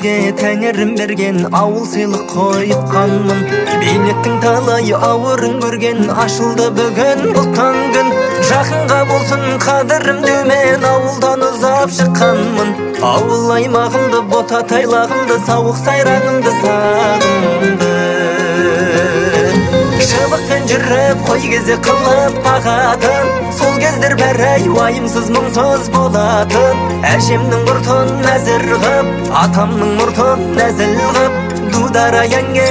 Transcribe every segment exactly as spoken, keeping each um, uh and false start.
бізге тәңірім берген ауыл сыйлық қойып қанмын. Бейнеттің талай ауырын көрген ашылды бүгін бұлттан күн. Жақынға болсын қадірім деумен ауылдан ұзап шыққанмын. Ауыл аймағымды, бота тайлағымды, сауық сайраңымды сағынды. Шыбықпен жүріп қой кезе қылып бағатын, сол кездер бәрі уайымсыз мұңсыз болатын. Әжемнің мұртын әзір ғып, атамның мұртын нәзіл ғып, дудара әнге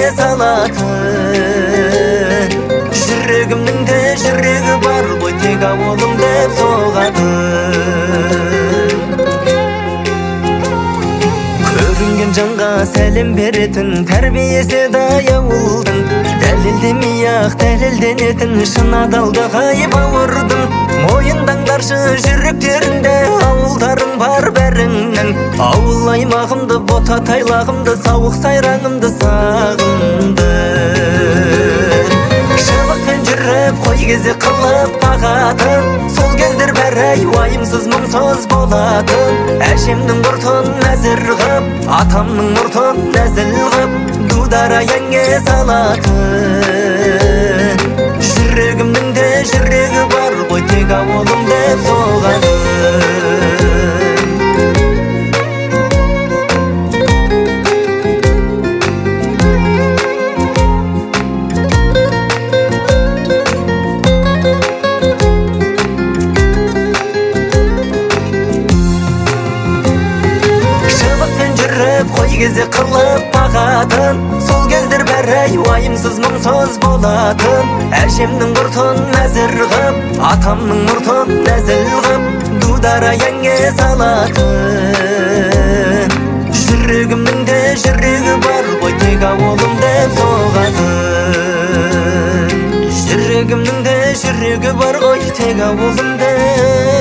салатын. Жүрегімнің де жүрегі бар ғой, тек ауылым деп соғатын. Көрінген жанға сәлем беретін, тәрбиесі дай ауылдың. Дәлелдемей-ақ дәлелденетін, шын адалдығы бауырдың. Мойындаңдаршы жүректеріңде ауылдарың бар бәріңнің. Ауыл аймағымды, бота тайлағымды, сауық сайраңымды сағынды. Шыбықпен жүріп қой кезе қылып бағатын, сол кездер бәрі уайымсыз мұңсыз болатын. Әжемнің мұртын әзір ғып, атамның мұртын нәзіл ғып, дудара әнге салатын. Жүрегімнің де жүрегі бар ғой, тек ауылым деп соғатын. Қой кезе қылып бағатын, сол кездер бәрі уайымсыз мұңсыз болатын. Әжемнің мұртын әзір ғып, атамның мұртын нәзіл ғып, дудара әнге салатын. Жүрегімнің де жүрегі бар ғой, тек ауылым деп соғатын. Жүрегімнің де жүрегі бар ғой, тек ауылым деп